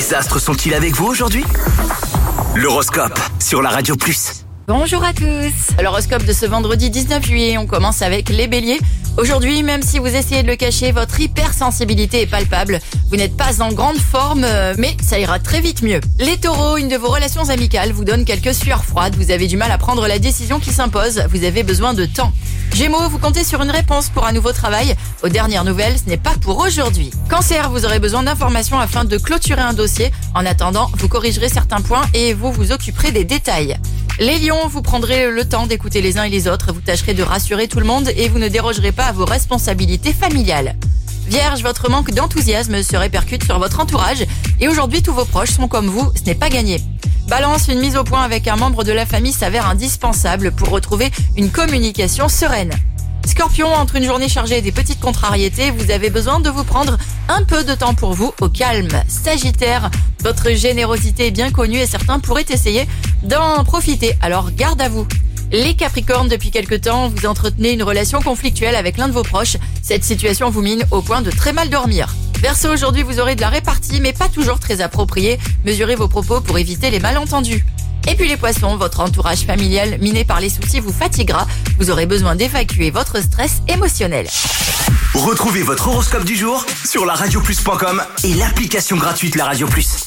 Les astres sont-ils avec vous aujourd'hui? L'horoscope sur la Radio Plus. Bonjour à tous. L'horoscope de ce vendredi 19 juillet, on commence avec les béliers. Aujourd'hui, même si vous essayez de le cacher, votre hypersensibilité est palpable. Vous n'êtes pas en grande forme, mais ça ira très vite mieux. Les taureaux, une de vos relations amicales vous donne quelques sueurs froides. Vous avez du mal à prendre la décision qui s'impose. Vous avez besoin de temps. Gémeaux, vous comptez sur une réponse pour un nouveau travail. Aux dernières nouvelles, ce n'est pas pour aujourd'hui. Cancer, vous aurez besoin d'informations afin de clôturer un dossier. En attendant, vous corrigerez certains points et vous vous occuperez des détails. Les lions, vous prendrez le temps d'écouter les uns et les autres. Vous tâcherez de rassurer tout le monde et vous ne dérogerez pas à vos responsabilités familiales. Vierge, votre manque d'enthousiasme se répercute sur votre entourage. Et aujourd'hui, tous vos proches sont comme vous. Ce n'est pas gagné. Balance, une mise au point avec un membre de la famille s'avère indispensable pour retrouver une communication sereine. Scorpion, entre une journée chargée et des petites contrariétés, vous avez besoin de vous prendre un peu de temps pour vous au calme. Sagittaire, votre générosité est bien connue et certains pourraient essayer d'en profiter, alors garde à vous. Les Capricornes, depuis quelque temps, vous entretenez une relation conflictuelle avec l'un de vos proches. Cette situation vous mine au point de très mal dormir. Verseau, aujourd'hui vous aurez de la répartie, mais pas toujours très appropriée. Mesurez vos propos pour éviter les malentendus. Et puis les poissons, votre entourage familial miné par les soucis vous fatiguera. Vous aurez besoin d'évacuer votre stress émotionnel. Retrouvez votre horoscope du jour sur la radioplus.com et l'application gratuite La Radio Plus.